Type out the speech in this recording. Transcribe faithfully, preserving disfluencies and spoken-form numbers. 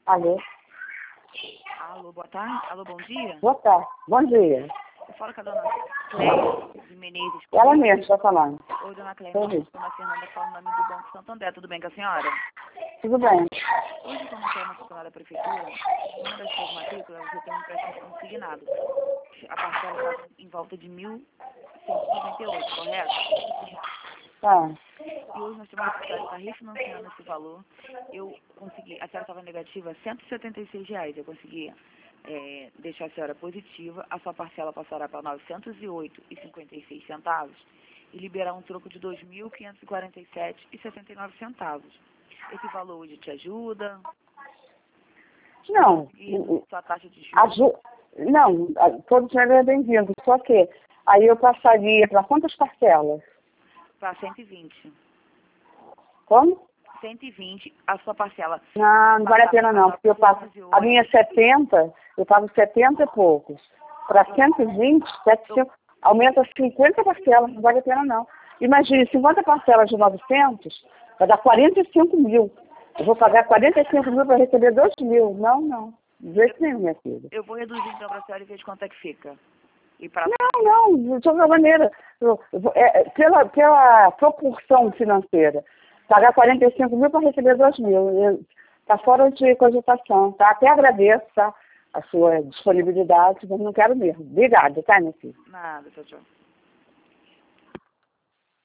Alô? Alô, boa tarde. Alô, bom dia. Boa tarde. Bom dia. Eu falo com a dona Cleia de Menezes. Ela mesma está falando. Oi, dona Cleia. Oi. Eu sou a Fernanda, falo no nome do Banco Santander. Tudo bem com a senhora? Tudo bem. Hoje, quando eu uma funcionária da prefeitura, uma das suas matrículas, você tem um empréstimo consignado. A parcela está em volta de mil cento e noventa e oito, correto? Tá. E hoje nós temos a possibilidade de estar refinanciando esse valor. Eu consegui, a senhora estava negativa cento e setenta e seis reais. Eu consegui é, deixar a senhora positiva. A sua parcela passará para novecentos e oito reais e cinquenta e seis centavos e liberar um troco de dois mil quinhentos e quarenta e sete reais e sessenta e nove centavos. Esse valor hoje te ajuda? Não. E sua taxa de juros? Aju... Não, a- todo dinheiro é bem-vindo. Só que aí eu passaria para quantas parcelas? Para cento e vinte. Como? cento e vinte, a sua parcela. Não, não vale a pena não, porque eu passo. A minha setenta, eu pago setenta e poucos. Para cento e vinte, setecentos, aumenta cinquenta parcelas, não vale a pena não. Imagine, cinquenta parcelas de novecentos, vai dar quarenta e cinco mil. Eu vou pagar quarenta e cinco mil para receber dois mil. Não, não. De jeito nenhum, minha filha. Eu vou reduzir então para a senhora e ver de quanto é que fica. E pra... Não, não, de toda maneira, eu- eu- é, é, pela, pela proporção financeira, pagar quarenta e cinco mil para receber dois mil, está fora de cogitação, tá? Até agradeço, tá? A sua disponibilidade, mas não quero mesmo. Obrigada, tá, minha filha? Nada, tchau, tchau.